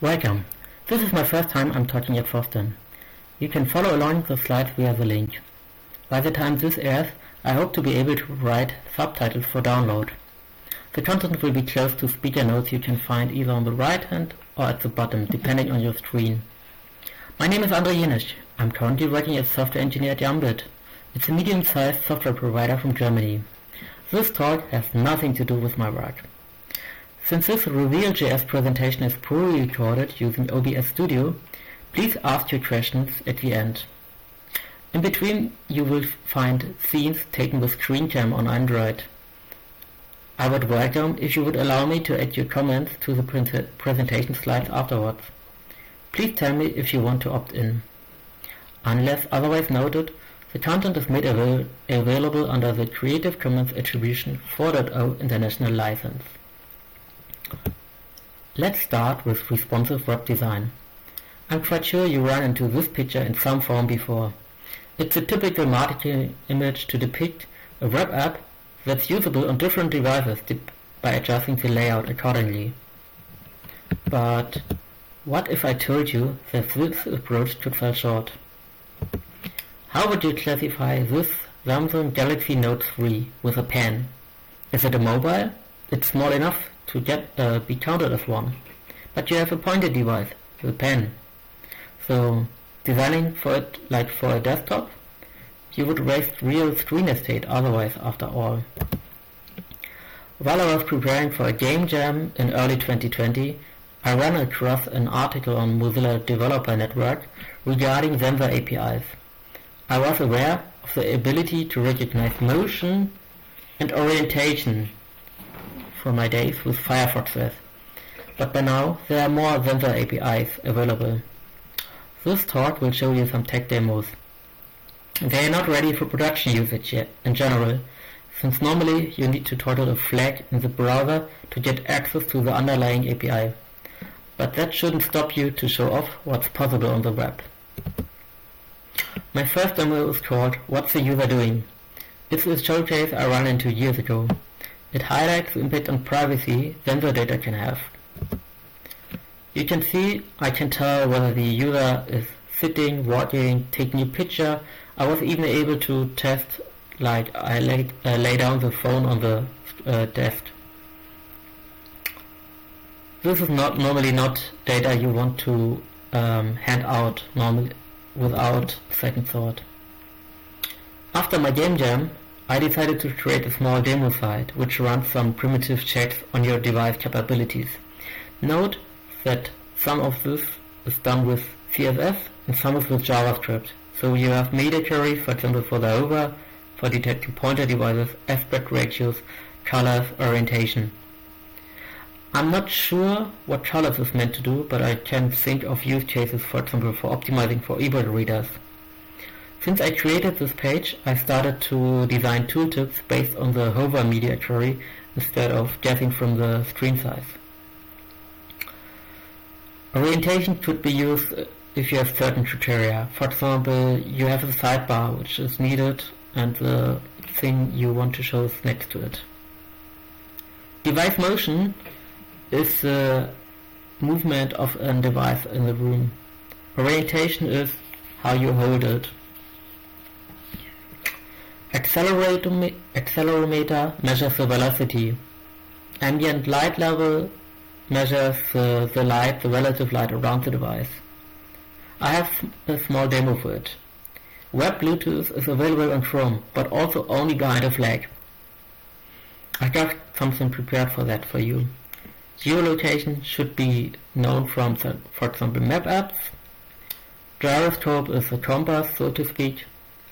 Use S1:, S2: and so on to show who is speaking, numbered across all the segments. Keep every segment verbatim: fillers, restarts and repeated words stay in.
S1: Welcome. This is my first time I'm talking at Foston. You can follow along the slides via the link. By the time this airs, I hope to be able to write subtitles for download. The content will be close to speaker notes you can find either on the right hand or at the bottom, depending on your screen. My name is André Jenisch. I'm currently working as software engineer at Yambit. It's a medium-sized software provider from Germany. This talk has nothing to do with my work. Since this Reveal.js presentation is pre-recorded using O B S Studio, please ask your questions at the end. In between, you will find scenes taken with ScreenCam on Android. I would welcome if you would allow me to add your comments to the pre presentation slides afterwards. Please tell me if you want to opt in. Unless otherwise noted, the content is made avail available under the Creative Commons Attribution four point oh International License. Let's start with responsive web design. I'm quite sure you ran into this picture in some form before. It's a typical marketing image to depict a web app that's usable on different devices by adjusting the layout accordingly. But what if I told you that this approach could fall short? How would you classify this Samsung Galaxy Note three with a pen? Is it a mobile? It's small enough to get uh, be counted as one, but you have a pointed device, the pen. So designing for it like for a desktop, you would waste real screen estate otherwise after all. While I was preparing for a game jam in early twenty twenty, I ran across an article on Mozilla Developer Network regarding sensor A P Is. I was aware of the ability to recognize motion and orientation from my days with Firefox, but by now there are more sensor A P Is available. This talk will show you some tech demos. They are not ready for production usage yet, in general, since normally you need to toggle a flag in the browser to get access to the underlying A P I. But that shouldn't stop you to show off what's possible on the web. My first demo is called What's the User Doing? It's a showcase I ran into years ago. It highlights the impact on privacy sensor data can have. You can see I can tell whether the user is sitting, walking, taking a picture. I was even able to test like I lay, uh, lay down the phone on the uh, desk. This is not normally not data you want to um, hand out normally without second thought. After my game jam, I decided to create a small demo site which runs some primitive checks on your device capabilities. Note that some of this is done with C S S and some is with JavaScript. So you have media queries, for example for the hover, for detecting pointer devices, aspect ratios, colors, orientation. I'm not sure what colors is meant to do, but I can think of use cases, for example for optimizing for ebook readers. Since I created this page, I started to design tooltips based on the hover media query instead of guessing from the screen size. Orientation could be used if you have certain criteria. For example, you have a sidebar which is needed and the thing you want to show is next to it. Device motion is the movement of a device in the room. Orientation is how you hold it. Accelerometer measures the velocity. Ambient light level measures uh, the light, the relative light around the device. I have a small demo for it. Web Bluetooth is available on Chrome, but also only behind a flag. I got something prepared for that for you. Geolocation should be known from, the, for example, map apps. Gyroscope is a compass, so to speak.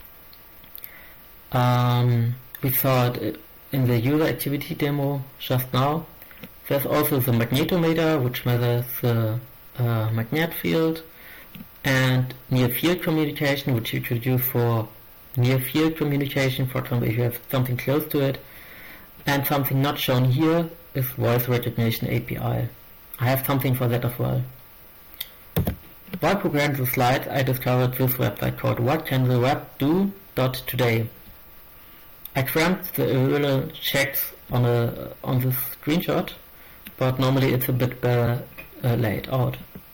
S1: Um, we saw it in the user activity demo just now. There's also the magnetometer, which measures the uh, magnet field, and near field communication, which you could use for near field communication, for example if you have something close to it. And something not shown here is voice recognition A P I. I have something for that as well. While preparing the slides, I discovered this website called what can the web do dot today. I cramped the available checks on a on this screenshot, but normally it's a bit better uh, laid out.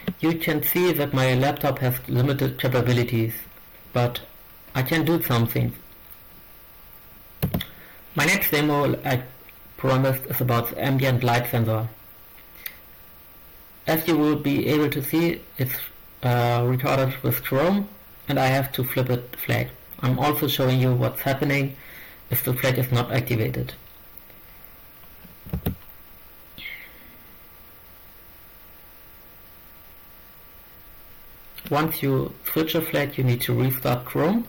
S1: You can see that my laptop has limited capabilities, but I can do something. My next demo, I promised, is about the ambient light sensor. As you will be able to see, it's uh, recorded with Chrome, and I have to flip it flag. I'm also showing you what's happening if the flag is not activated. Once you switch a flag, you need to restart Chrome,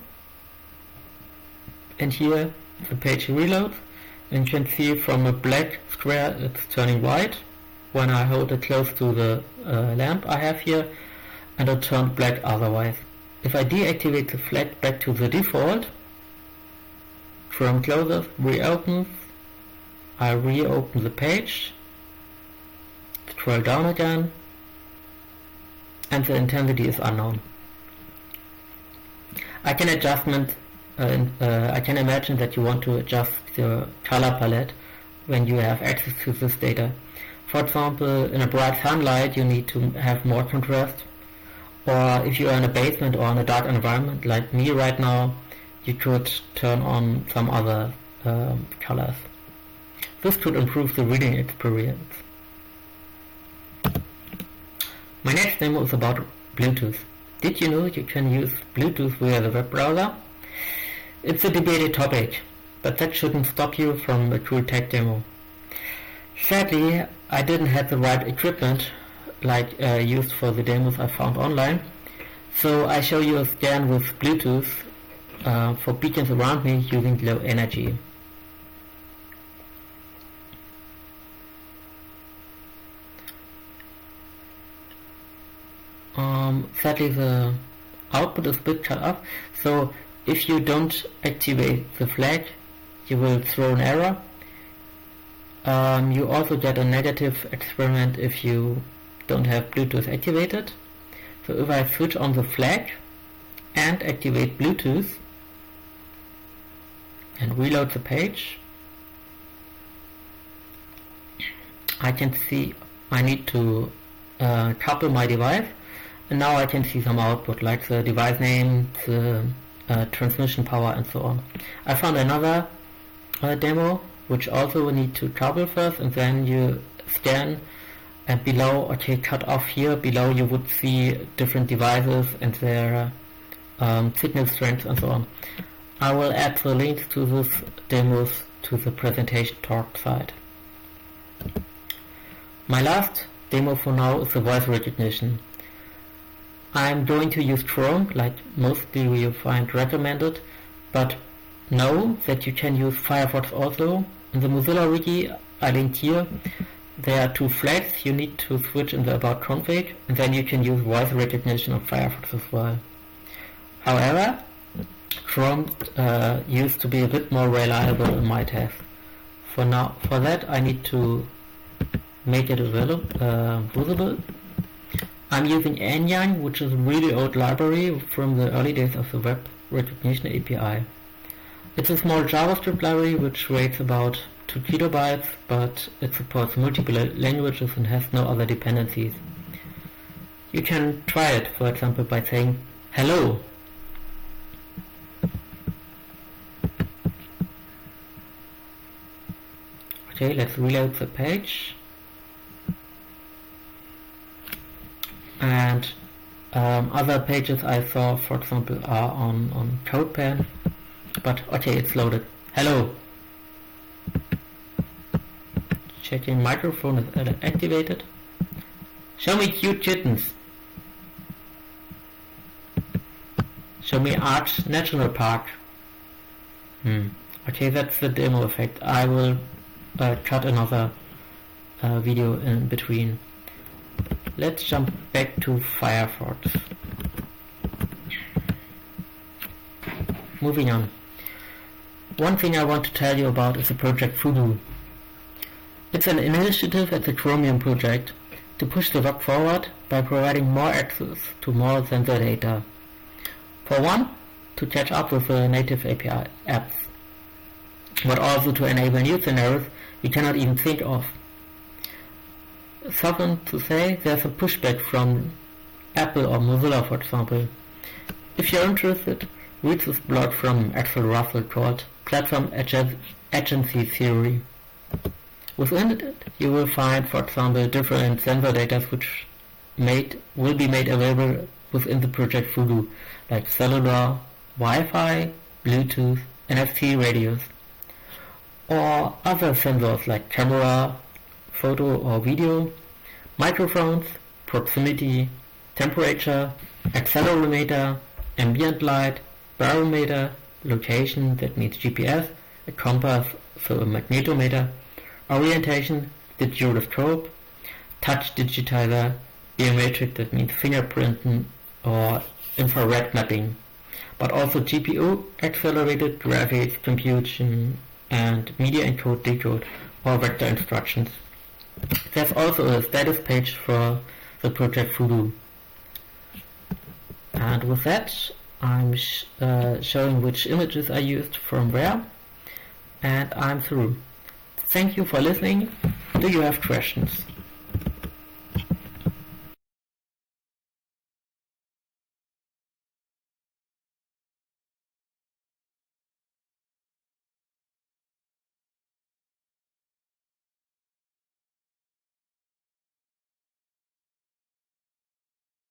S1: and here the page reloads, and you can see from a black square it's turning white when I hold it close to the uh, lamp I have here, and it turned black otherwise. If I deactivate the flag back to the default, Chrome closes, reopens, I reopen the page, scroll down again, and the intensity is unknown. I can adjustment. Uh, uh, I can imagine that you want to adjust the color palette when you have access to this data. For example, in a bright sunlight, you need to have more contrast. Or if you are in a basement or in a dark environment like me right now, you could turn on some other um, colors. This could improve the reading experience. My next demo is about Bluetooth. Did you know you can use Bluetooth via the web browser? It's a debated topic, but that shouldn't stop you from a cool tech demo. Sadly, I didn't have the right equipment like uh, used for the demos I found online, so I show you a scan with Bluetooth uh, for beacons around me using low energy. Um, sadly the output is a bit cut off, so if you don't activate the flag, you will throw an error. Um, you also get a negative experiment if you don't have Bluetooth activated. So if I switch on the flag and activate Bluetooth and reload the page, I can see I need to uh, couple my device, and now I can see some output like the device name, the uh, transmission power, and so on. I found another uh, demo which also will need to couple first, and then you scan, and below, okay, cut off here, below you would see different devices and their um, signal strengths and so on. I will add the links to these demos to the presentation talk site. My last demo for now is the voice recognition. I'm going to use Chrome, like mostly you find recommended, but know that you can use Firefox also. In the Mozilla wiki I linked here, there are two flags you need to switch in the about config, and then you can use voice recognition on Firefox as well. However, Chrome uh, used to be a bit more reliable in my test. For now, for that I need to make it available, uh, visible. I'm using Anyang, which is a really old library from the early days of the web recognition A P I. It's a small JavaScript library which weighs about two kilobytes, but it supports multiple languages and has no other dependencies. You can try it, for example, by saying hello. Okay, let's reload the page. And um, other pages I saw, for example, are on, on CodePen. But okay, it's loaded. Hello. Checking microphone is activated. Show me cute kittens. Show me Arch National Park. Hmm. Okay, that's the demo effect. I will uh, cut another uh, video in between. Let's jump back to Firefox. Moving on. One thing I want to tell you about is the project Fugu. It's an initiative at the Chromium project to push the web forward by providing more access to more sensor data. For one, to catch up with the native A P I apps, but also to enable new scenarios we cannot even think of. Something to say, there's a pushback from Apple or Mozilla, for example. If you're interested, read this blog from Axel Russell called Platform Agency Theory. Within it, you will find, for example, different sensor data which made, will be made available within the project Fugu, like cellular, Wi-Fi, Bluetooth, N F C radios, or other sensors like camera, photo or video, microphones, proximity, temperature, accelerometer, ambient light, barometer, location, that means G P S, a compass, so a magnetometer, orientation, the gyroscope, touch digitizer, biometric, that means fingerprinting or infrared mapping, but also G P U, accelerated graphics computation, and media encode decode or vector instructions. There's also a status page for the project Fugu. And with that, I'm sh uh, showing which images I used from where, and I'm through. Thank you for listening. Do you have questions?